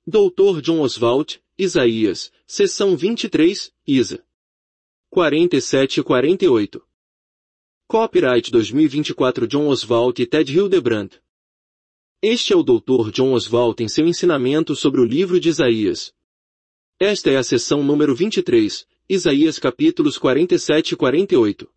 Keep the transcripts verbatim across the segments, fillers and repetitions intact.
doutor John Oswalt, Isaías, seção vinte e três, Isa. quarenta e sete e quarenta e oito. Copyright dois mil e vinte e quatro John Oswalt e Ted Hildebrand. Este é o doutor John Oswalt em seu ensinamento sobre o livro de Isaías. Esta é a seção número vinte e três, Isaías capítulos quarenta e sete e quarenta e oito.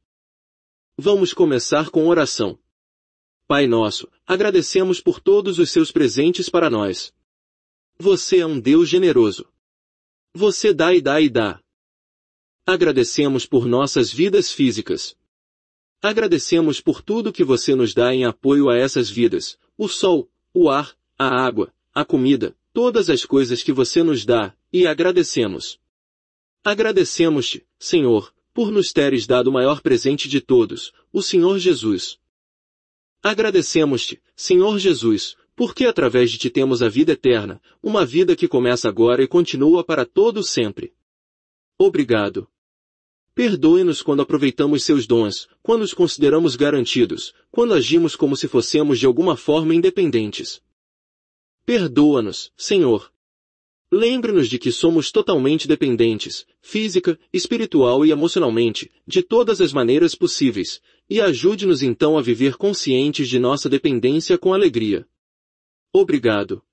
Vamos começar com oração. Pai nosso, agradecemos por todos os seus presentes para nós. Você é um Deus generoso. Você dá e dá e dá. Agradecemos por nossas vidas físicas. Agradecemos por tudo que você nos dá em apoio a essas vidas, o sol, o ar, a água, a comida, todas as coisas que você nos dá, e agradecemos. Agradecemos-te, Senhor, por nos teres dado o maior presente de todos, o Senhor Jesus. Agradecemos-te, Senhor Jesus, porque através de ti temos a vida eterna, uma vida que começa agora e continua para todo sempre. Obrigado. Perdoe-nos quando aproveitamos seus dons, quando os consideramos garantidos, quando agimos como se fossemos de alguma forma independentes. Perdoa-nos, Senhor. Lembre-nos de que somos totalmente dependentes, física, espiritual e emocionalmente, de todas as maneiras possíveis, e ajude-nos então a viver conscientes de nossa dependência com alegria. Obrigado.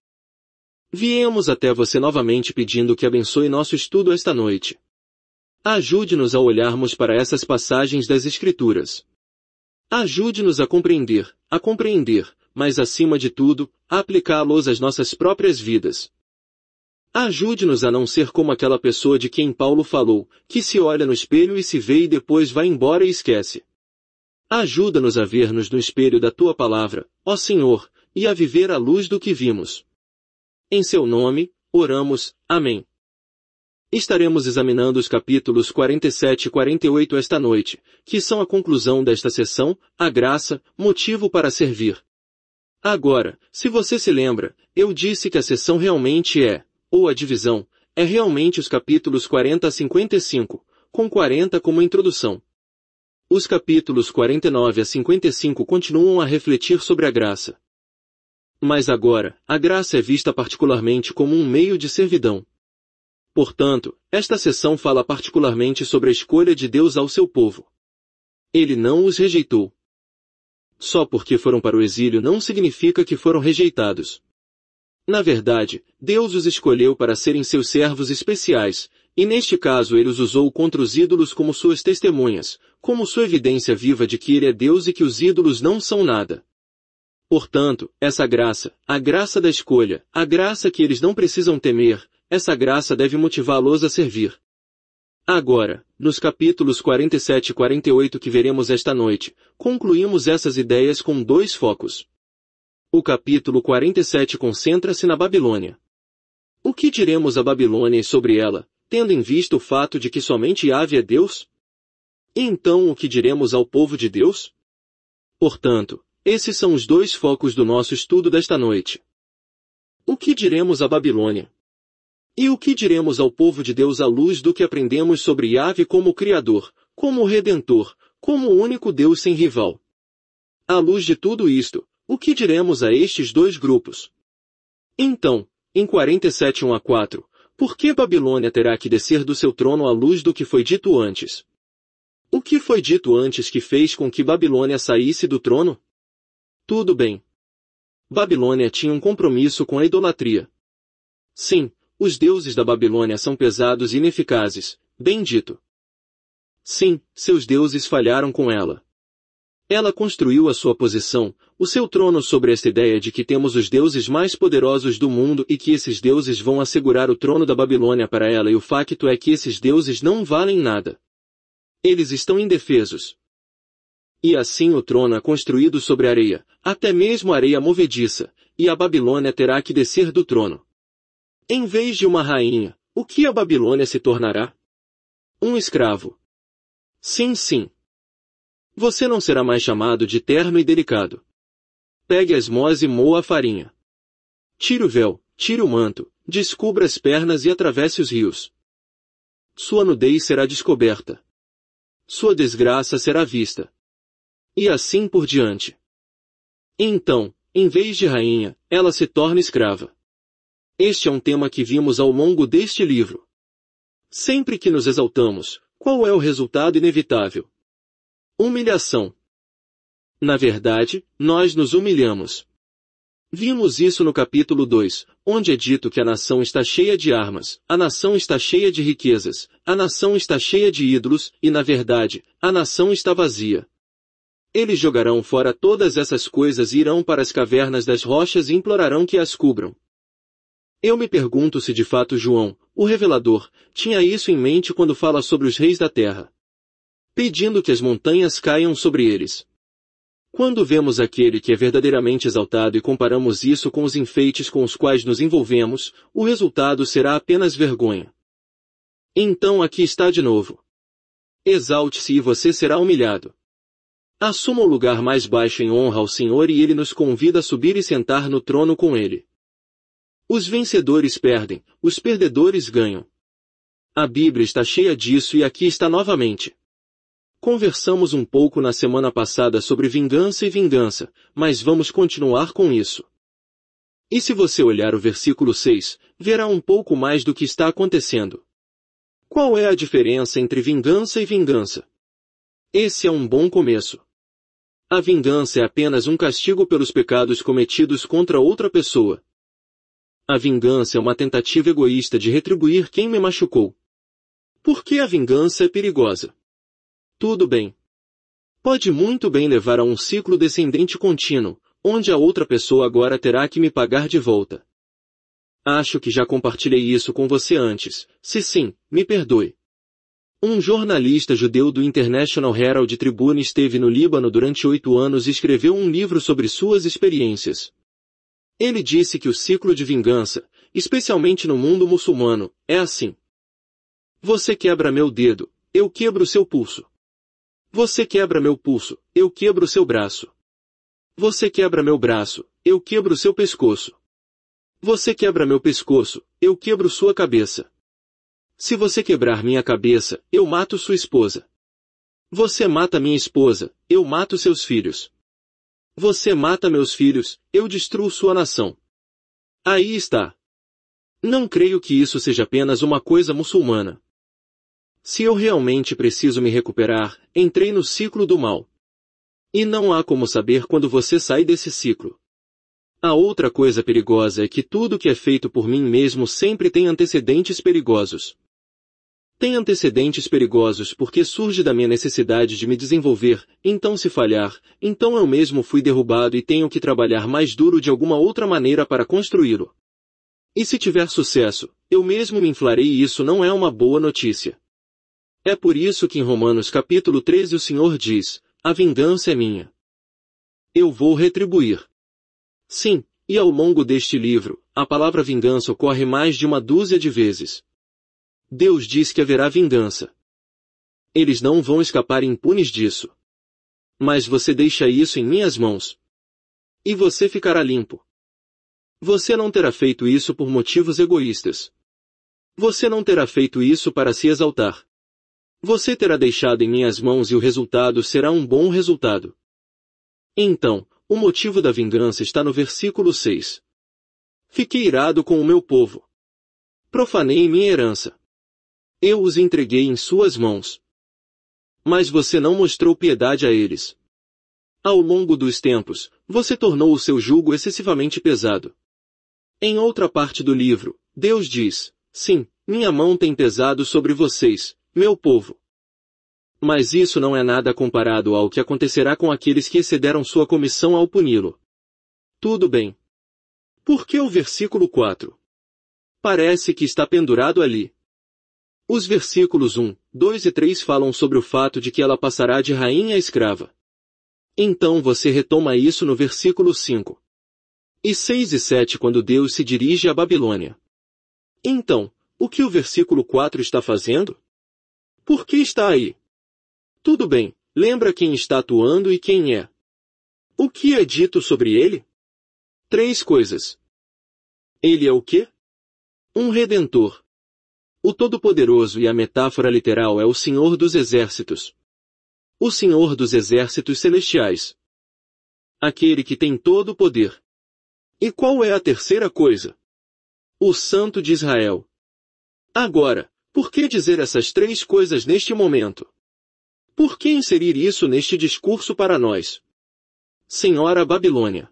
Viemos até você novamente pedindo que abençoe nosso estudo esta noite. Ajude-nos a olharmos para essas passagens das Escrituras. Ajude-nos a compreender, a compreender, mas acima de tudo, a aplicá-los às nossas próprias vidas. Ajude-nos a não ser como aquela pessoa de quem Paulo falou, que se olha no espelho e se vê e depois vai embora e esquece. Ajuda-nos a ver-nos no espelho da Tua palavra, ó Senhor, e a viver à luz do que vimos. Em Seu nome, oramos. Amém. Estaremos examinando os capítulos quarenta e sete e quarenta e oito esta noite, que são a conclusão desta sessão, a graça, motivo para servir. Agora, se você se lembra, eu disse que a sessão realmente é, ou a divisão, é realmente os capítulos quarenta a cinquenta e cinco, com quarenta como introdução. Os capítulos quarenta e nove a cinquenta e cinco continuam a refletir sobre a graça. Mas agora, a graça é vista particularmente como um meio de servidão. Portanto, esta sessão fala particularmente sobre a escolha de Deus ao seu povo. Ele não os rejeitou. Só porque foram para o exílio não significa que foram rejeitados. Na verdade, Deus os escolheu para serem seus servos especiais, e neste caso ele os usou contra os ídolos como suas testemunhas, como sua evidência viva de que ele é Deus e que os ídolos não são nada. Portanto, essa graça, a graça da escolha, a graça que eles não precisam temer, essa graça deve motivá-los a servir. Agora, nos capítulos quarenta e sete e quarenta e oito que veremos esta noite, concluímos essas ideias com dois focos. O capítulo quarenta e sete concentra-se na Babilônia. O que diremos a Babilônia e sobre ela, tendo em vista o fato de que somente Yahvé é Deus? E então o que diremos ao povo de Deus? Portanto, esses são os dois focos do nosso estudo desta noite. O que diremos à Babilônia? E o que diremos ao povo de Deus à luz do que aprendemos sobre Yahvé como Criador, como Redentor, como o único Deus sem rival? À luz de tudo isto, o que diremos a estes dois grupos? Então, em quarenta e sete um a quatro, por que Babilônia terá que descer do seu trono à luz do que foi dito antes? O que foi dito antes que fez com que Babilônia saísse do trono? Tudo bem. Babilônia tinha um compromisso com a idolatria. Sim, os deuses da Babilônia são pesados e ineficazes, bem dito. Sim, seus deuses falharam com ela. Ela construiu a sua posição, o seu trono sobre esta ideia de que temos os deuses mais poderosos do mundo e que esses deuses vão assegurar o trono da Babilônia para ela, e o facto é que esses deuses não valem nada. Eles estão indefesos. E assim o trono é construído sobre areia, até mesmo areia movediça, e a Babilônia terá que descer do trono. Em vez de uma rainha, o que a Babilônia se tornará? Um escravo. Sim, sim. Você não será mais chamado de terno e delicado. Pegue as mós e moa a farinha. Tire o véu, tire o manto, descubra as pernas e atravesse os rios. Sua nudez será descoberta. Sua desgraça será vista. E assim por diante. Então, em vez de rainha, ela se torna escrava. Este é um tema que vimos ao longo deste livro. Sempre que nos exaltamos, qual é o resultado inevitável? Humilhação. Na verdade, nós nos humilhamos. Vimos isso no capítulo dois, onde é dito que a nação está cheia de armas, a nação está cheia de riquezas, a nação está cheia de ídolos, e na verdade, a nação está vazia. Eles jogarão fora todas essas coisas e irão para as cavernas das rochas e implorarão que as cubram. Eu me pergunto se de fato João, o revelador, tinha isso em mente quando fala sobre os reis da terra, pedindo que as montanhas caiam sobre eles. Quando vemos aquele que é verdadeiramente exaltado e comparamos isso com os enfeites com os quais nos envolvemos, o resultado será apenas vergonha. Então aqui está de novo. Exalte-se e você será humilhado. Assuma o lugar mais baixo em honra ao Senhor e Ele nos convida a subir e sentar no trono com Ele. Os vencedores perdem, os perdedores ganham. A Bíblia está cheia disso e aqui está novamente. Conversamos um pouco na semana passada sobre vingança e vingança, mas vamos continuar com isso. E se você olhar o versículo seis, verá um pouco mais do que está acontecendo. Qual é a diferença entre vingança e vingança? Esse é um bom começo. A vingança é apenas um castigo pelos pecados cometidos contra outra pessoa. A vingança é uma tentativa egoísta de retribuir quem me machucou. Por que a vingança é perigosa? Tudo bem. Pode muito bem levar a um ciclo descendente contínuo, onde a outra pessoa agora terá que me pagar de volta. Acho que já compartilhei isso com você antes. Se sim, me perdoe. Um jornalista judeu do International Herald Tribune esteve no Líbano durante oito anos e escreveu um livro sobre suas experiências. Ele disse que o ciclo de vingança, especialmente no mundo muçulmano, é assim. Você quebra meu dedo, eu quebro seu pulso. Você quebra meu pulso, eu quebro seu braço. Você quebra meu braço, eu quebro seu pescoço. Você quebra meu pescoço, eu quebro sua cabeça. Se você quebrar minha cabeça, eu mato sua esposa. Você mata minha esposa, eu mato seus filhos. Você mata meus filhos, eu destruo sua nação. Aí está. Não creio que isso seja apenas uma coisa muçulmana. Se eu realmente preciso me recuperar, entrei no ciclo do mal. E não há como saber quando você sai desse ciclo. A outra coisa perigosa é que tudo que é feito por mim mesmo sempre tem antecedentes perigosos. Tem antecedentes perigosos porque surge da minha necessidade de me desenvolver, então se falhar, então eu mesmo fui derrubado e tenho que trabalhar mais duro de alguma outra maneira para construí-lo. E se tiver sucesso, eu mesmo me inflarei e isso não é uma boa notícia. É por isso que em Romanos capítulo treze o Senhor diz, a vingança é minha. Eu vou retribuir. Sim, e ao longo deste livro, a palavra vingança ocorre mais de uma dúzia de vezes. Deus diz que haverá vingança. Eles não vão escapar impunes disso. Mas você deixa isso em minhas mãos. E você ficará limpo. Você não terá feito isso por motivos egoístas. Você não terá feito isso para se exaltar. Você terá deixado em minhas mãos e o resultado será um bom resultado. Então, o motivo da vingança está no versículo seis. Fiquei irado com o meu povo. Profanei minha herança. Eu os entreguei em suas mãos. Mas você não mostrou piedade a eles. Ao longo dos tempos, você tornou o seu jugo excessivamente pesado. Em outra parte do livro, Deus diz, sim, minha mão tem pesado sobre vocês, meu povo. Mas isso não é nada comparado ao que acontecerá com aqueles que excederam sua comissão ao puni-lo. Tudo bem. Por que o versículo quatro? Parece que está pendurado ali. Os versículos um, dois e três falam sobre o fato de que ela passará de rainha a escrava. Então você retoma isso no versículo cinco. E seis e sete quando Deus se dirige à Babilônia. Então, o que o versículo quatro está fazendo? Por que está aí? Tudo bem, lembra quem está atuando e quem é. O que é dito sobre ele? Três coisas. Ele é o quê? Um redentor. O Todo-Poderoso e a metáfora literal é o Senhor dos Exércitos. O Senhor dos Exércitos Celestiais. Aquele que tem todo o poder. E qual é a terceira coisa? o Santo de Israel. Agora, por que dizer essas três coisas neste momento? Por que inserir isso neste discurso para nós? Senhora Babilônia.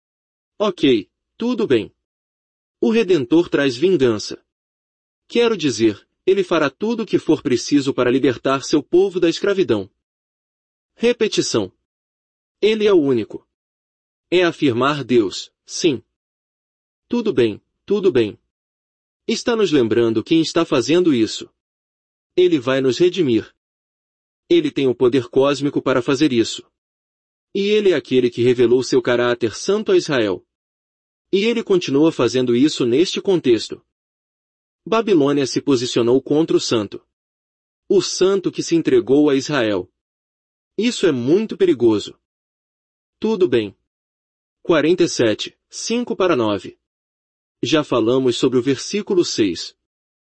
Ok, tudo bem. O Redentor traz vingança. Quero dizer, ele fará tudo o que for preciso para libertar seu povo da escravidão. Repetição. Ele é o único. É afirmar Deus, sim. Tudo bem, tudo bem. Está nos lembrando quem está fazendo isso. Ele vai nos redimir. Ele tem o poder cósmico para fazer isso. E ele é aquele que revelou seu caráter santo a Israel. E ele continua fazendo isso neste contexto. Babilônia se posicionou contra o santo. O santo que se entregou a Israel. Isso é muito perigoso. Tudo bem. quarenta e sete, cinco para nove. Já falamos sobre o versículo seis.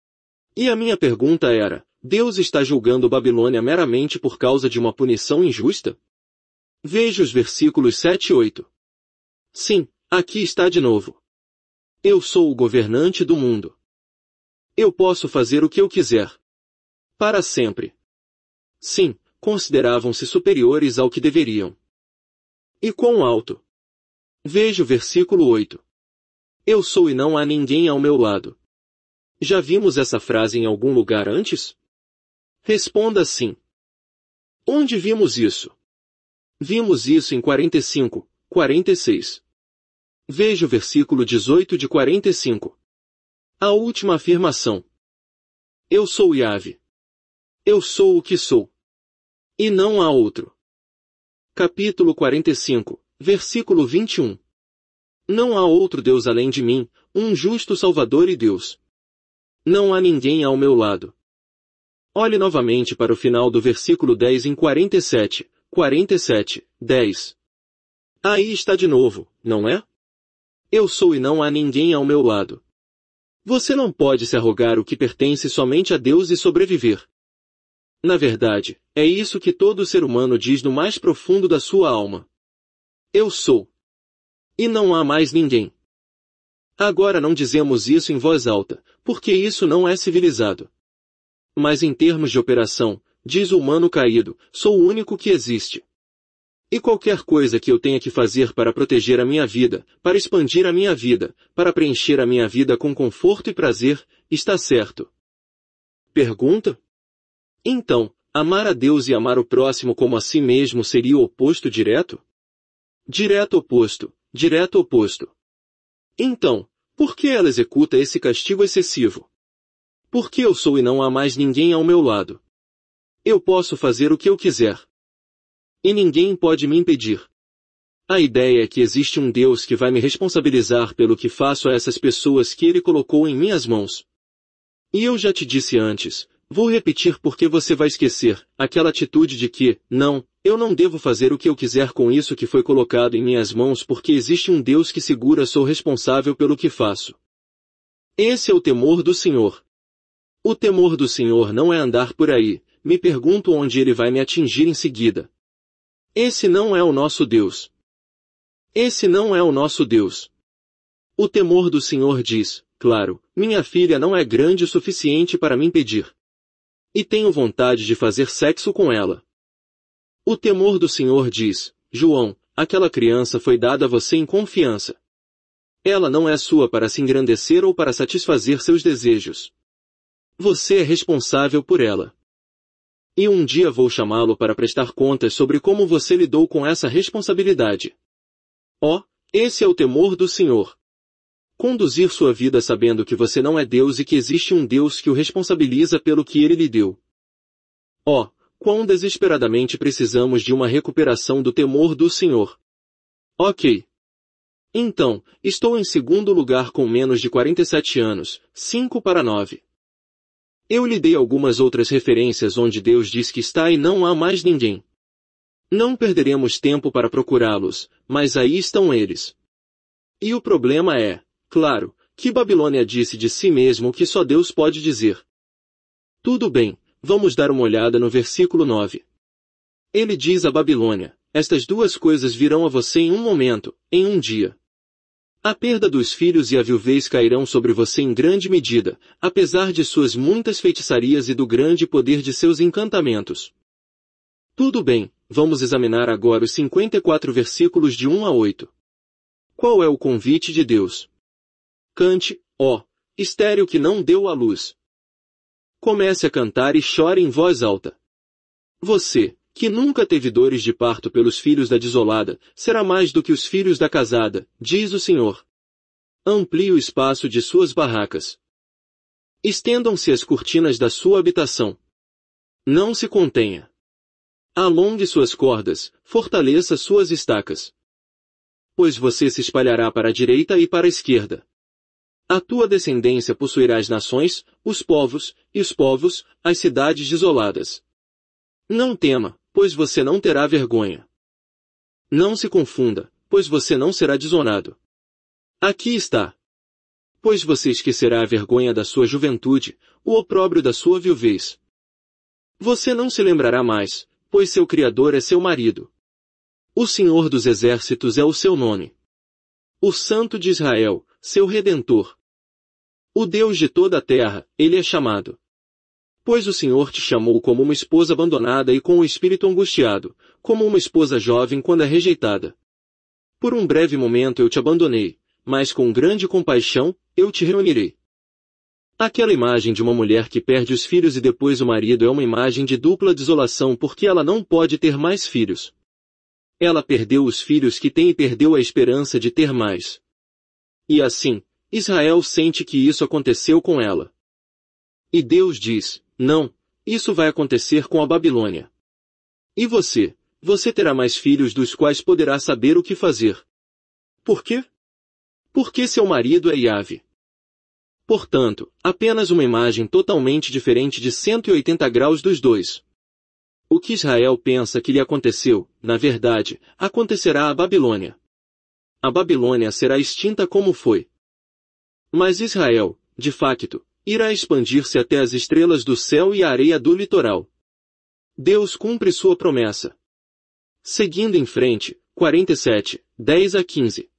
E a minha pergunta era, Deus está julgando Babilônia meramente por causa de uma punição injusta? Veja os versículos sete e oito. Sim, aqui está de novo. Eu sou o governante do mundo. Eu posso fazer o que eu quiser. Para sempre. Sim, consideravam-se superiores ao que deveriam. E quão alto? Veja o versículo oito. Eu sou e não há ninguém ao meu lado. Já vimos essa frase em algum lugar antes? Responda sim. Onde vimos isso? Vimos isso em quarenta e cinco, quarenta e seis. Veja o versículo dezoito de quarenta e cinco. A última afirmação. Eu sou Yahvé. Eu sou o que sou. E não há outro. Capítulo quarenta e cinco, versículo vinte e um. Não há outro Deus além de mim, um justo Salvador e Deus. Não há ninguém ao meu lado. Olhe novamente para o final do versículo dez em quarenta e sete, quarenta e sete, dez. Aí está de novo, não é? Eu sou e não há ninguém ao meu lado. Você não pode se arrogar o que pertence somente a Deus e sobreviver. Na verdade, é isso que todo ser humano diz no mais profundo da sua alma. Eu sou. E não há mais ninguém. Agora não dizemos isso em voz alta, porque isso não é civilizado. Mas em termos de operação, diz o humano caído, sou o único que existe. E qualquer coisa que eu tenha que fazer para proteger a minha vida, para expandir a minha vida, para preencher a minha vida com conforto e prazer, está certo. Pergunta? Então, amar a Deus e amar o próximo como a si mesmo seria o oposto direto? Direto oposto, direto oposto. Então, por que ela executa esse castigo excessivo? Porque eu sou e não há mais ninguém ao meu lado. Eu posso fazer o que eu quiser. E ninguém pode me impedir. A ideia é que existe um Deus que vai me responsabilizar pelo que faço a essas pessoas que Ele colocou em minhas mãos. E eu já te disse antes, vou repetir porque você vai esquecer, aquela atitude de que, não, eu não devo fazer o que eu quiser com isso que foi colocado em minhas mãos porque existe um Deus que segura sou responsável pelo que faço. Esse é o temor do Senhor. O temor do Senhor não é andar por aí, me pergunto onde Ele vai me atingir em seguida. Esse não é o nosso Deus. Esse não é o nosso Deus. O temor do Senhor diz, claro, minha filha não é grande o suficiente para me impedir. E tenho vontade de fazer sexo com ela. O temor do Senhor diz, João, aquela criança foi dada a você em confiança. Ela não é sua para se engrandecer ou para satisfazer seus desejos. Você é responsável por ela. E um dia vou chamá-lo para prestar contas sobre como você lidou com essa responsabilidade. Ó, esse é o temor do Senhor. Conduzir sua vida sabendo que você não é Deus e que existe um Deus que o responsabiliza pelo que Ele lhe deu. Ó, quão desesperadamente precisamos de uma recuperação do temor do Senhor. Ok. Então, estou em segundo lugar com menos de quarenta e sete anos, cinco para nove. Eu lhe dei algumas outras referências onde Deus diz que está e não há mais ninguém. Não perderemos tempo para procurá-los, mas aí estão eles. E o problema é, claro, que Babilônia disse de si mesmo o que só Deus pode dizer. Tudo bem, vamos dar uma olhada no versículo nove. Ele diz a Babilônia, estas duas coisas virão a você em um momento, em um dia. A perda dos filhos e a viuvez cairão sobre você em grande medida, apesar de suas muitas feitiçarias e do grande poder de seus encantamentos. Tudo bem, vamos examinar agora os cinquenta e quatro versículos de um a oito. Qual é o convite de Deus? Cante, ó, estéril que não deu à luz. Comece a cantar e chore em voz alta. Você, que nunca teve dores de parto pelos filhos da desolada, será mais do que os filhos da casada, diz o Senhor. Amplie o espaço de suas barracas. Estendam-se as cortinas da sua habitação. Não se contenha. Alongue suas cordas, fortaleça suas estacas. Pois você se espalhará para a direita e para a esquerda. A tua descendência possuirá as nações, os povos, e os povos, as cidades desoladas. Não tema, pois você não terá vergonha. Não se confunda, pois você não será desonrado. Aqui está. Pois você esquecerá a vergonha da sua juventude, o opróbrio da sua viuvez. Você não se lembrará mais, pois seu Criador é seu marido. O Senhor dos Exércitos é o seu nome. O Santo de Israel, seu Redentor. O Deus de toda a terra, ele é chamado. Pois o Senhor te chamou como uma esposa abandonada e com o espírito angustiado, como uma esposa jovem quando é rejeitada. Por um breve momento eu te abandonei, mas com grande compaixão, eu te reunirei. Aquela imagem de uma mulher que perde os filhos e depois o marido é uma imagem de dupla desolação porque ela não pode ter mais filhos. Ela perdeu os filhos que tem e perdeu a esperança de ter mais. E assim, Israel sente que isso aconteceu com ela. E Deus diz, não, isso vai acontecer com a Babilônia. E você, você terá mais filhos dos quais poderá saber o que fazer. Por quê? Porque seu marido é Yahvé. Portanto, apenas uma imagem totalmente diferente de cento e oitenta graus dos dois. O que Israel pensa que lhe aconteceu, na verdade, acontecerá à Babilônia. A Babilônia será extinta como foi. Mas Israel, de facto, irá expandir-se até as estrelas do céu e a areia do litoral. Deus cumpre sua promessa. Seguindo em frente, quarenta e sete, dez a quinze.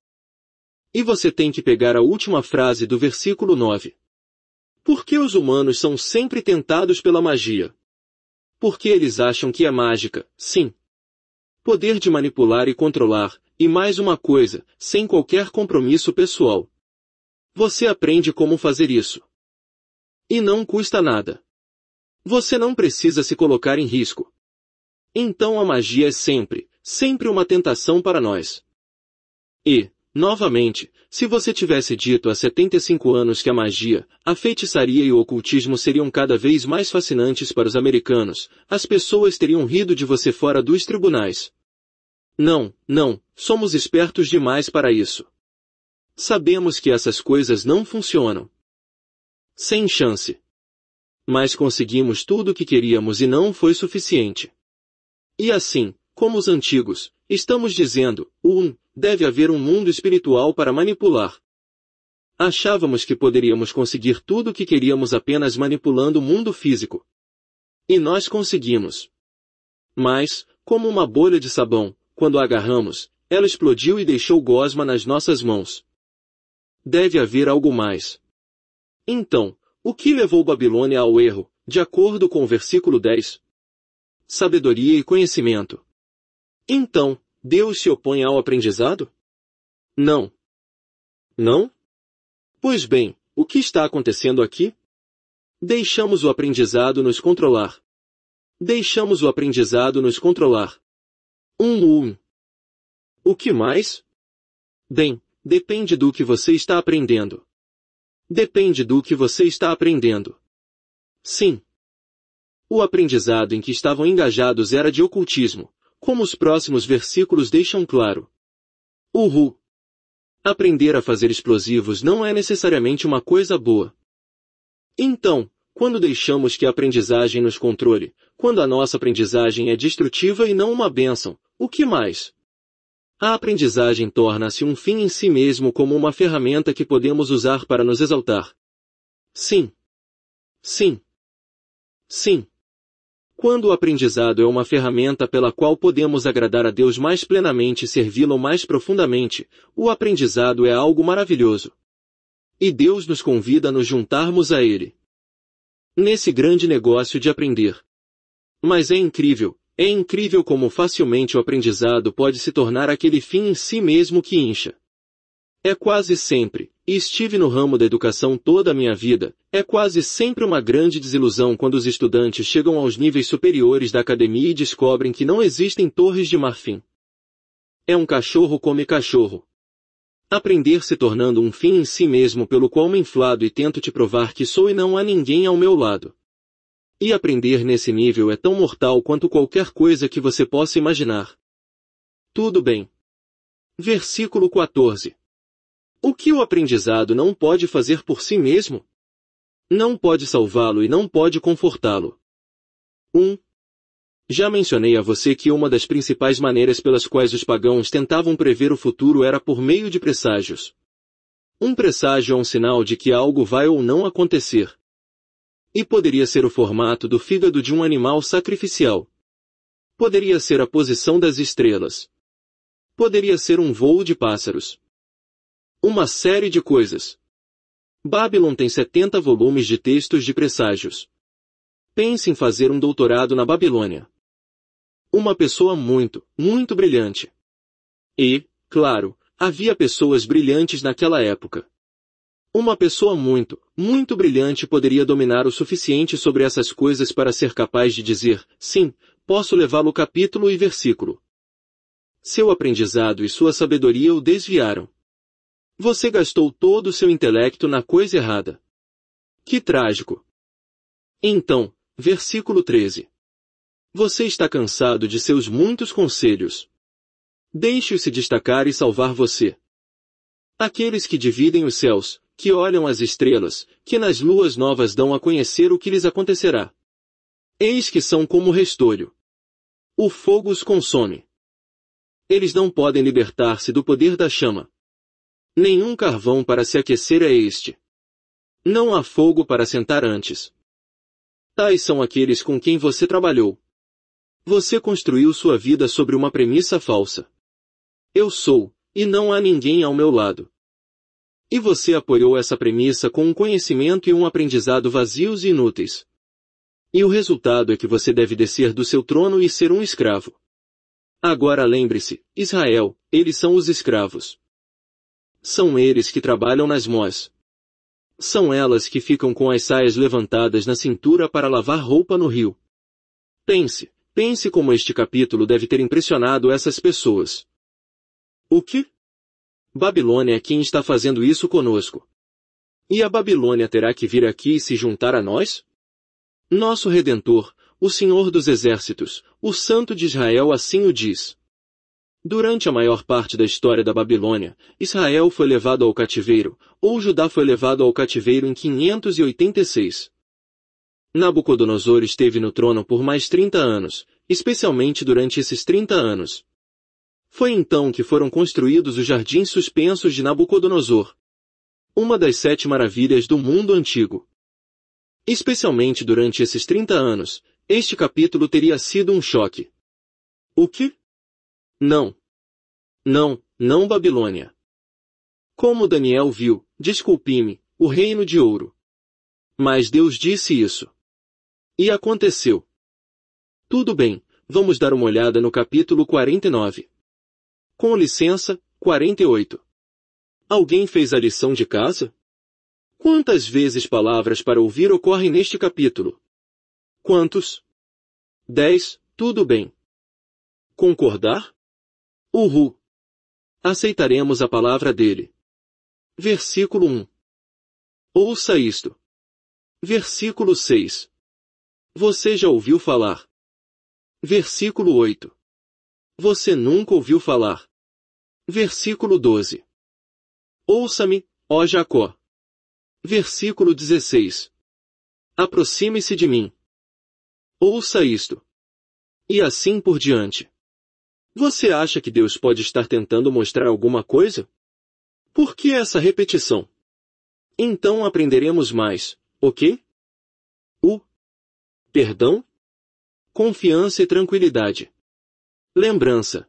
E você tem que pegar a última frase do versículo nove. Porque os humanos são sempre tentados pela magia. Porque eles acham que é mágica, sim. Poder de manipular e controlar, e mais uma coisa, sem qualquer compromisso pessoal. Você aprende como fazer isso. E não custa nada. Você não precisa se colocar em risco. Então a magia é sempre, sempre uma tentação para nós. E, novamente, se você tivesse dito há setenta e cinco anos que a magia, a feitiçaria e o ocultismo seriam cada vez mais fascinantes para os americanos, as pessoas teriam rido de você fora dos tribunais. Não, não, somos espertos demais para isso. Sabemos que essas coisas não funcionam. Sem chance. Mas conseguimos tudo o que queríamos e não foi suficiente. E assim, como os antigos, estamos dizendo, um, deve haver um mundo espiritual para manipular. Achávamos que poderíamos conseguir tudo o que queríamos apenas manipulando o mundo físico. E nós conseguimos. Mas, como uma bolha de sabão, quando a agarramos, ela explodiu e deixou gosma nas nossas mãos. Deve haver algo mais. Então, o que levou Babilônia ao erro, de acordo com o versículo dez? Sabedoria e conhecimento. Então, Deus se opõe ao aprendizado? Não. Não? Pois bem, o que está acontecendo aqui? Deixamos o aprendizado nos controlar. Deixamos o aprendizado nos controlar. Um, um. O que mais? Bem, depende do que você está aprendendo. Depende do que você está aprendendo. Sim. O aprendizado em que estavam engajados era de ocultismo, como os próximos versículos deixam claro. Uhul. Aprender a fazer explosivos não é necessariamente uma coisa boa. Então, quando deixamos que a aprendizagem nos controle, quando a nossa aprendizagem é destrutiva e não uma bênção, o que mais? A aprendizagem torna-se um fim em si mesmo como uma ferramenta que podemos usar para nos exaltar. Sim. Sim. Sim. Quando o aprendizado é uma ferramenta pela qual podemos agradar a Deus mais plenamente e servi-lo mais profundamente, o aprendizado é algo maravilhoso. E Deus nos convida a nos juntarmos a Ele nesse grande negócio de aprender. Mas é incrível, é incrível como facilmente o aprendizado pode se tornar aquele fim em si mesmo que incha. É quase sempre, e estive no ramo da educação toda a minha vida, é quase sempre uma grande desilusão quando os estudantes chegam aos níveis superiores da academia e descobrem que não existem torres de marfim. É um cachorro come cachorro. Aprender se tornando um fim em si mesmo pelo qual me inflado e tento te provar que sou e não há ninguém ao meu lado. E aprender nesse nível é tão mortal quanto qualquer coisa que você possa imaginar. Tudo bem. Versículo quatorze. O que o aprendizado não pode fazer por si mesmo? Não pode salvá-lo e não pode confortá-lo. um. Já mencionei a você que uma das principais maneiras pelas quais os pagãos tentavam prever o futuro era por meio de presságios. Um presságio é um sinal de que algo vai ou não acontecer. E poderia ser o formato do fígado de um animal sacrificial. Poderia ser a posição das estrelas. Poderia ser um voo de pássaros. Uma série de coisas. Babylon tem setenta volumes de textos de presságios. Pense em fazer um doutorado na Babilônia. Uma pessoa muito, muito brilhante. E, claro, havia pessoas brilhantes naquela época. Uma pessoa muito, muito brilhante poderia dominar o suficiente sobre essas coisas para ser capaz de dizer, sim, posso levá-lo capítulo e versículo. Seu aprendizado e sua sabedoria o desviaram. Você gastou todo o seu intelecto na coisa errada. Que trágico. Então, versículo treze. Você está cansado de seus muitos conselhos. Deixe-os se destacar e salvar você. Aqueles que dividem os céus, que olham as estrelas, que nas luas novas dão a conhecer o que lhes acontecerá. Eis que são como restolho. O fogo os consome. Eles não podem libertar-se do poder da chama. Nenhum carvão para se aquecer é este. Não há fogo para sentar antes. Tais são aqueles com quem você trabalhou. Você construiu sua vida sobre uma premissa falsa. Eu sou, e não há ninguém ao meu lado. E você apoiou essa premissa com um conhecimento e um aprendizado vazios e inúteis. E o resultado é que você deve descer do seu trono e ser um escravo. Agora lembre-se, Israel, eles são os escravos. São eles que trabalham nas mós. São elas que ficam com as saias levantadas na cintura para lavar roupa no rio. Pense, pense como este capítulo deve ter impressionado essas pessoas. O que? Babilônia é quem está fazendo isso conosco. E a Babilônia terá que vir aqui e se juntar a nós? Nosso Redentor, o Senhor dos Exércitos, o Santo de Israel assim o diz. Durante a maior parte da história da Babilônia, Israel foi levado ao cativeiro, ou Judá foi levado ao cativeiro em quinhentos e oitenta e seis. Nabucodonosor esteve no trono por mais trinta anos, especialmente durante esses trinta anos. Foi então que foram construídos os jardins suspensos de Nabucodonosor. Uma das sete maravilhas do mundo antigo. Especialmente durante esses trinta anos, este capítulo teria sido um choque. O que? Não. Não, não Babilônia. Como Daniel viu, desculpe-me, o reino de ouro. Mas Deus disse isso. E aconteceu. Tudo bem, vamos dar uma olhada no capítulo quarenta e nove. Com licença, quarenta e oito. Alguém fez a lição de casa? Quantas vezes palavras para ouvir ocorrem neste capítulo? Quantos? Dez, tudo bem. Concordar? Uhul. Aceitaremos a palavra dele. Versículo um. Ouça isto. Versículo seis. Você já ouviu falar. Versículo oito. Você nunca ouviu falar. Versículo doze. Ouça-me, ó Jacó. Versículo dezesseis. Aproxime-se de mim. Ouça isto. E assim por diante. Você acha que Deus pode estar tentando mostrar alguma coisa? Por que essa repetição? Então aprenderemos mais, ok? O perdão? Confiança e tranquilidade. Lembrança.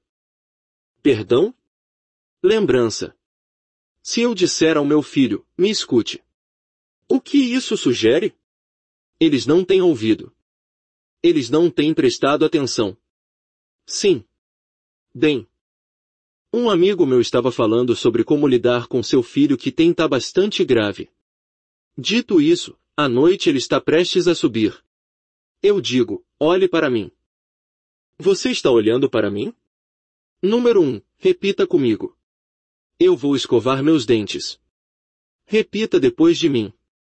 Perdão? Lembrança. Se eu disser ao meu filho, me escute. O que isso sugere? Eles não têm ouvido. Eles não têm prestado atenção. Sim. Bem. Um amigo meu estava falando sobre como lidar com seu filho que tem tá bastante grave. Dito isso, à noite ele está prestes a subir. Eu digo, olhe para mim. Você está olhando para mim? Número um, repita comigo. Eu vou escovar meus dentes. Repita depois de mim.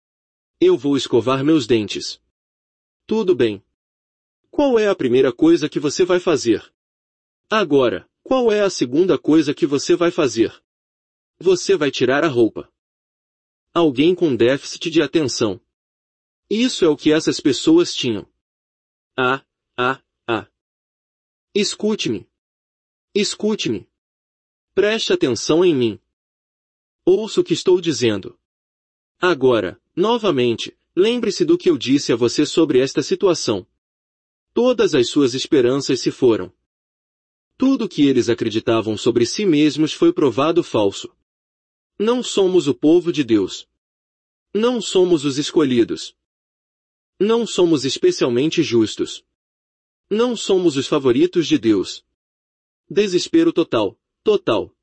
Eu vou escovar meus dentes. Tudo bem. Qual é a primeira coisa que você vai fazer? Agora, qual é a segunda coisa que você vai fazer? Você vai tirar a roupa. Alguém com déficit de atenção. Isso é o que essas pessoas tinham. Ah, ah, ah. Escute-me. Escute-me. Preste atenção em mim. Ouça o que estou dizendo. Agora, novamente, lembre-se do que eu disse a você sobre esta situação. Todas as suas esperanças se foram. Tudo o que eles acreditavam sobre si mesmos foi provado falso. Não somos o povo de Deus. Não somos os escolhidos. Não somos especialmente justos. Não somos os favoritos de Deus. Desespero total, total.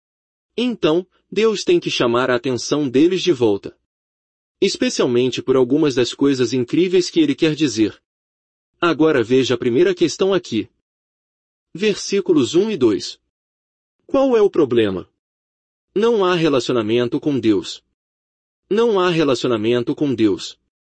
Então, Deus tem que chamar a atenção deles de volta. Especialmente por algumas das coisas incríveis que ele quer dizer. Agora veja a primeira questão aqui. Versículos um e dois. Qual é o problema? Não há relacionamento com Deus. Não há relacionamento com Deus.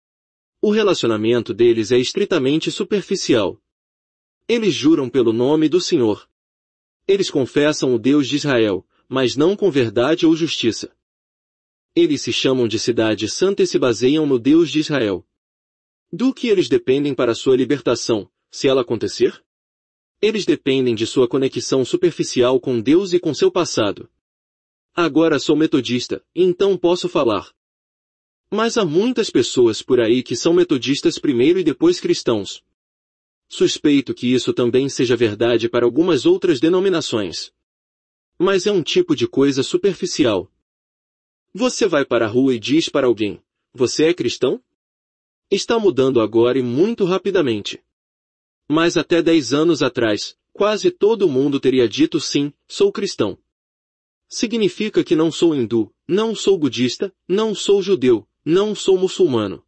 O relacionamento deles é estritamente superficial. Eles juram pelo nome do Senhor. Eles confessam o Deus de Israel, mas não com verdade ou justiça. Eles se chamam de cidade santa e se baseiam no Deus de Israel. Do que eles dependem para sua libertação, se ela acontecer? Eles dependem de sua conexão superficial com Deus e com seu passado. Agora sou metodista, então posso falar. Mas há muitas pessoas por aí que são metodistas primeiro e depois cristãos. Suspeito que isso também seja verdade para algumas outras denominações. Mas é um tipo de coisa superficial. Você vai para a rua e diz para alguém, você é cristão? Está mudando agora e muito rapidamente. Mas até dez anos atrás, quase todo mundo teria dito sim, sou cristão. Significa que não sou hindu, não sou budista, não sou judeu, não sou muçulmano.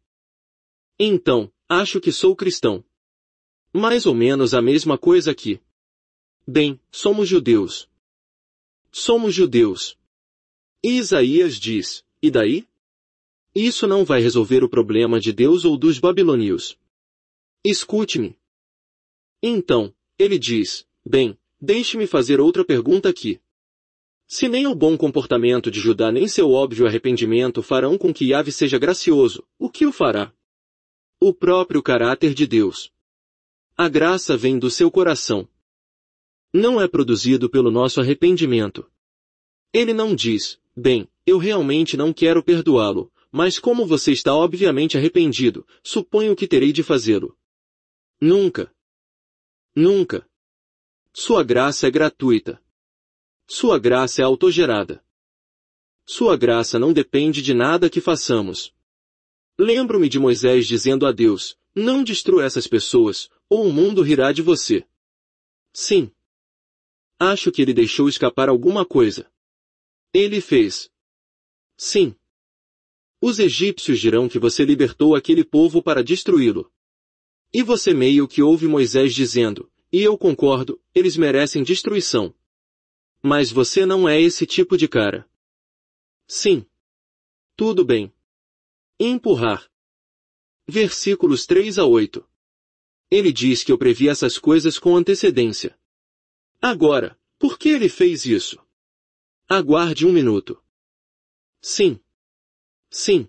Então, acho que sou cristão. Mais ou menos a mesma coisa aqui. Bem, somos judeus. Somos judeus. E Isaías diz, e daí? Isso não vai resolver o problema de Deus ou dos babilônios. Escute-me. Então, ele diz, bem, deixe-me fazer outra pergunta aqui. Se nem o bom comportamento de Judá nem seu óbvio arrependimento farão com que Yahvé seja gracioso, o que o fará? O próprio caráter de Deus. A graça vem do seu coração. Não é produzido pelo nosso arrependimento. Ele não diz, bem, eu realmente não quero perdoá-lo, mas como você está obviamente arrependido, suponho que terei de fazê-lo. Nunca. Nunca. Sua graça é gratuita. Sua graça é autogerada. Sua graça não depende de nada que façamos. Lembro-me de Moisés dizendo a Deus, não destrua essas pessoas, ou o mundo rirá de você. Sim. Acho que ele deixou escapar alguma coisa. Ele fez. Sim. Os egípcios dirão que você libertou aquele povo para destruí-lo. E você meio que ouve Moisés dizendo, e eu concordo, eles merecem destruição. Mas você não é esse tipo de cara. Sim. Tudo bem. Empurrar. Versículos três a oito. Ele diz que eu previ essas coisas com antecedência. Agora, por que ele fez isso? Aguarde um minuto. Sim. Sim.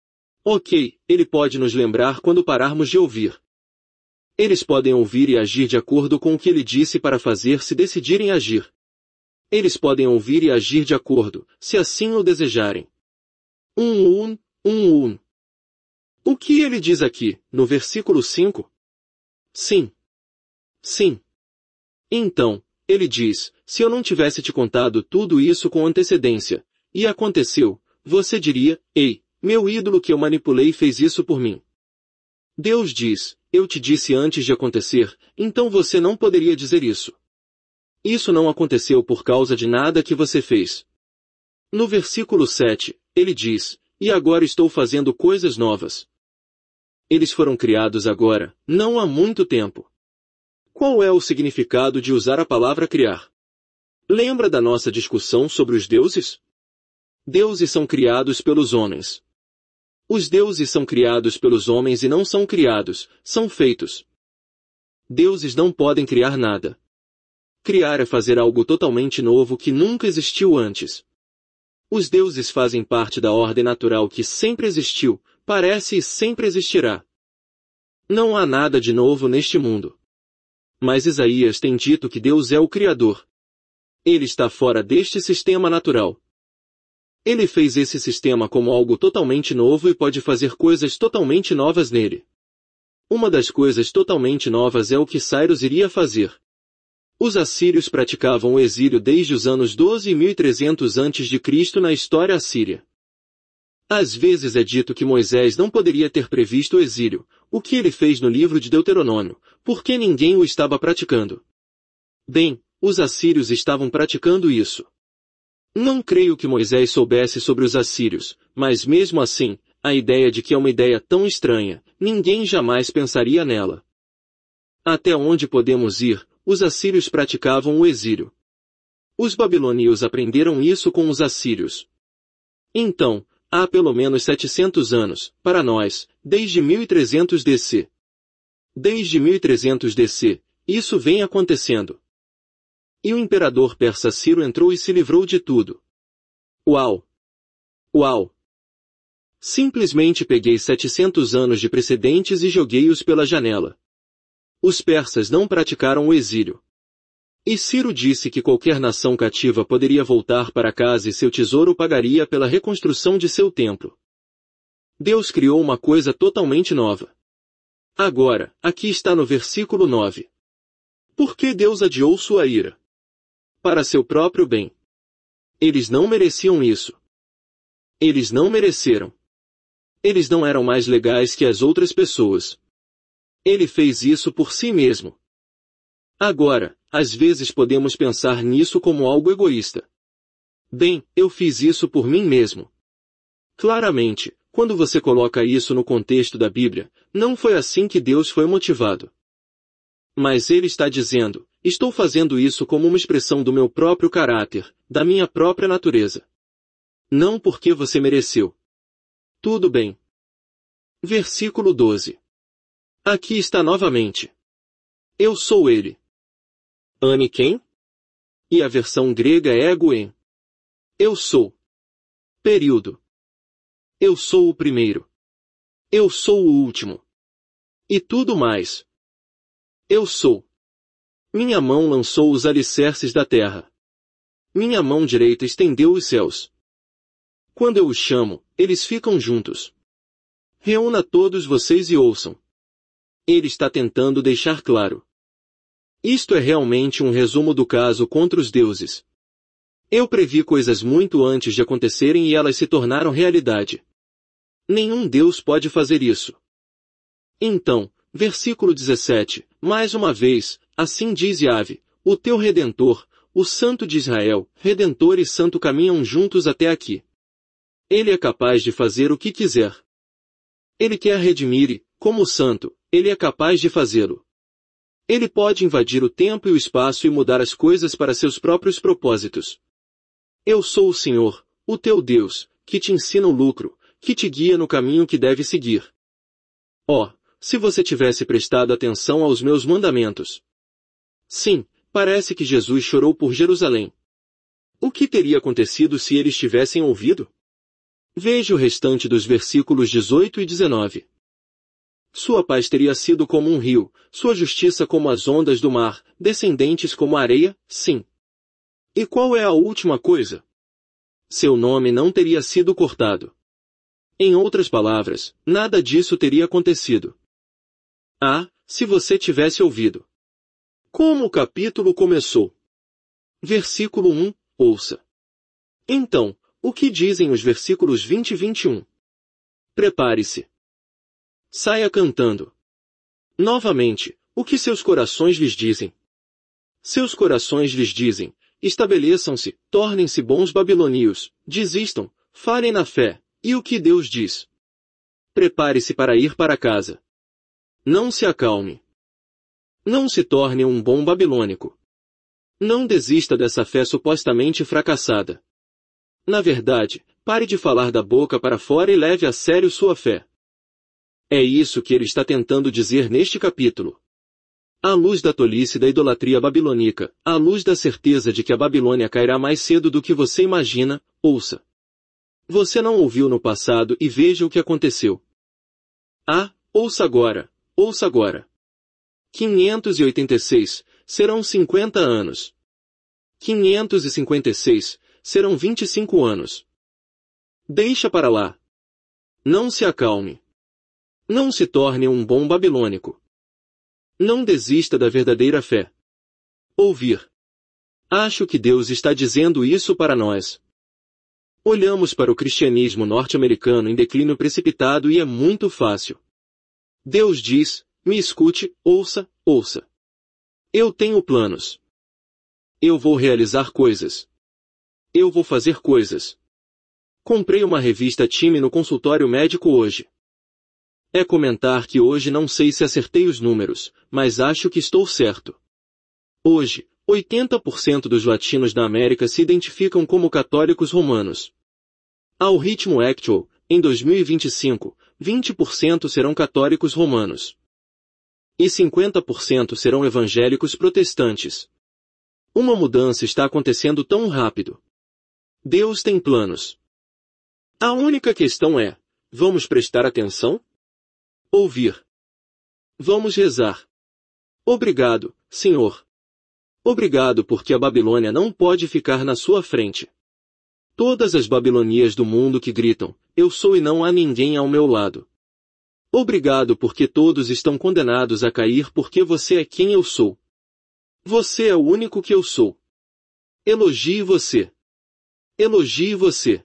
Ok, ele pode nos lembrar quando pararmos de ouvir. Eles podem ouvir e agir de acordo com o que ele disse para fazer se decidirem agir. Eles podem ouvir e agir de acordo, se assim o desejarem. Um um, um um. O que ele diz aqui, no versículo cinco? Sim. Sim. Então, ele diz, se eu não tivesse te contado tudo isso com antecedência, e aconteceu, você diria, ei, meu ídolo que eu manipulei fez isso por mim. Deus diz, eu te disse antes de acontecer, então você não poderia dizer isso. Isso não aconteceu por causa de nada que você fez. No versículo sete, ele diz, e agora estou fazendo coisas novas. Eles foram criados agora, não há muito tempo. Qual é o significado de usar a palavra criar? Lembra da nossa discussão sobre os deuses? Deuses são criados pelos homens. Os deuses são criados pelos homens e não são criados, são feitos. Deuses não podem criar nada. Criar é fazer algo totalmente novo que nunca existiu antes. Os deuses fazem parte da ordem natural que sempre existiu, parece e sempre existirá. Não há nada de novo neste mundo. Mas Isaías tem dito que Deus é o Criador. Ele está fora deste sistema natural. Ele fez esse sistema como algo totalmente novo e pode fazer coisas totalmente novas nele. Uma das coisas totalmente novas é o que Cyrus iria fazer. Os assírios praticavam o exílio desde os anos doze e mil e trezentos antes de Cristo na história assíria. Às vezes é dito que Moisés não poderia ter previsto o exílio, o que ele fez no livro de Deuteronômio, porque ninguém o estava praticando. Bem, os assírios estavam praticando isso. Não creio que Moisés soubesse sobre os assírios, mas mesmo assim, a ideia de que é uma ideia tão estranha, ninguém jamais pensaria nela. Até onde podemos ir, os assírios praticavam o exílio. Os babilônios aprenderam isso com os assírios. Então, há pelo menos setecentos anos, para nós, desde mil e trezentos D C. Desde mil e trezentos D C, isso vem acontecendo. E o imperador persa Ciro entrou e se livrou de tudo. Uau! Uau! Simplesmente peguei setecentos anos de precedentes e joguei-os pela janela. Os persas não praticaram o exílio. E Ciro disse que qualquer nação cativa poderia voltar para casa e seu tesouro pagaria pela reconstrução de seu templo. Deus criou uma coisa totalmente nova. Agora, aqui está no versículo nove. Por que Deus adiou sua ira? Para seu próprio bem. Eles não mereciam isso. Eles não mereceram. Eles não eram mais legais que as outras pessoas. Ele fez isso por si mesmo. Agora, às vezes podemos pensar nisso como algo egoísta. Bem, eu fiz isso por mim mesmo. Claramente, quando você coloca isso no contexto da Bíblia, não foi assim que Deus foi motivado. Mas ele está dizendo, estou fazendo isso como uma expressão do meu próprio caráter, da minha própria natureza. Não porque você mereceu. Tudo bem. Versículo doze. Aqui está novamente. Eu sou ele. Ame quem? E a versão grega é egoen. Eu sou. Período. Eu sou o primeiro. Eu sou o último. E tudo mais. Eu sou. Minha mão lançou os alicerces da terra. Minha mão direita estendeu os céus. Quando eu os chamo, eles ficam juntos. Reúna todos vocês e ouçam. Ele está tentando deixar claro. Isto é realmente um resumo do caso contra os deuses. Eu previ coisas muito antes de acontecerem e elas se tornaram realidade. Nenhum Deus pode fazer isso. Então, versículo dezessete, mais uma vez, assim diz Yahvé, o teu Redentor, o Santo de Israel, Redentor e Santo caminham juntos até aqui. Ele é capaz de fazer o que quiser. Ele quer redimir, como Santo, ele é capaz de fazê-lo. Ele pode invadir o tempo e o espaço e mudar as coisas para seus próprios propósitos. Eu sou o Senhor, o teu Deus, que te ensina o lucro, que te guia no caminho que deve seguir. Oh, se você tivesse prestado atenção aos meus mandamentos. Sim, parece que Jesus chorou por Jerusalém. O que teria acontecido se eles tivessem ouvido? Veja o restante dos versículos dezoito e dezenove. Sua paz teria sido como um rio, sua justiça como as ondas do mar, descendentes como a areia, sim. E qual é a última coisa? Seu nome não teria sido cortado. Em outras palavras, nada disso teria acontecido. Ah, se você tivesse ouvido. Como o capítulo começou? Versículo um, ouça. Então, o que dizem os versículos vinte e vinte e um? Prepare-se. Saia cantando. Novamente, o que seus corações lhes dizem? Seus corações lhes dizem, estabeleçam-se, tornem-se bons babilônios, desistam, falhem na fé, e o que Deus diz? Prepare-se para ir para casa. Não se acalme. Não se torne um bom babilônico. Não desista dessa fé supostamente fracassada. Na verdade, pare de falar da boca para fora e leve a sério sua fé. É isso que ele está tentando dizer neste capítulo. À luz da tolice da idolatria babilônica, à luz da certeza de que a Babilônia cairá mais cedo do que você imagina, ouça. Você não ouviu no passado e veja o que aconteceu. Ah, ouça agora, ouça agora. quinhentos e oitenta e seis, serão cinquenta anos. quinhentos e cinquenta e seis, serão vinte e cinco anos. Deixa para lá. Não se acalme. Não se torne um bom babilônico. Não desista da verdadeira fé. Ouvir. Acho que Deus está dizendo isso para nós. Olhamos para o cristianismo norte-americano em declínio precipitado e é muito fácil. Deus diz, me escute, ouça, ouça. Eu tenho planos. Eu vou realizar coisas. Eu vou fazer coisas. Comprei uma revista Time no consultório médico hoje. É comentar que hoje não sei se acertei os números, mas acho que estou certo. Hoje, oitenta por cento dos latinos da América se identificam como católicos romanos. Ao ritmo actual, em dois mil e vinte e cinco, vinte por cento serão católicos romanos. E cinquenta por cento serão evangélicos protestantes. Uma mudança está acontecendo tão rápido. Deus tem planos. A única questão é, vamos prestar atenção? Ouvir. Vamos rezar. Obrigado, Senhor. Obrigado porque a Babilônia não pode ficar na sua frente. Todas as babilonias do mundo que gritam, eu sou e não há ninguém ao meu lado. Obrigado porque todos estão condenados a cair porque você é quem eu sou. Você é o único que eu sou. Elogie você. Elogie você.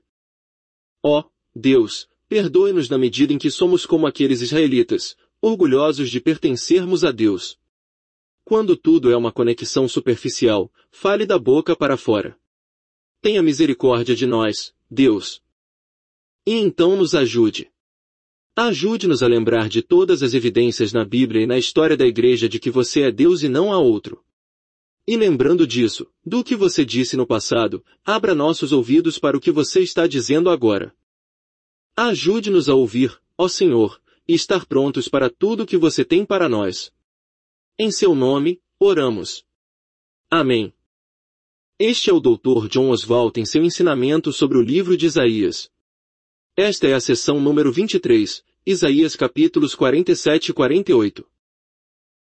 Ó, Deus, perdoe-nos na medida em que somos como aqueles israelitas, orgulhosos de pertencermos a Deus. Quando tudo é uma conexão superficial, fale da boca para fora. Tenha misericórdia de nós, Deus. E então nos ajude. Ajude-nos a lembrar de todas as evidências na Bíblia e na história da Igreja de que você é Deus e não há outro. E lembrando disso, do que você disse no passado, abra nossos ouvidos para o que você está dizendo agora. Ajude-nos a ouvir, ó Senhor, e estar prontos para tudo que você tem para nós. Em seu nome, oramos. Amém. Este é o doutor John Oswalt em seu ensinamento sobre o livro de Isaías. Esta é a sessão número vinte e três, Isaías capítulos quarenta e sete e quarenta e oito.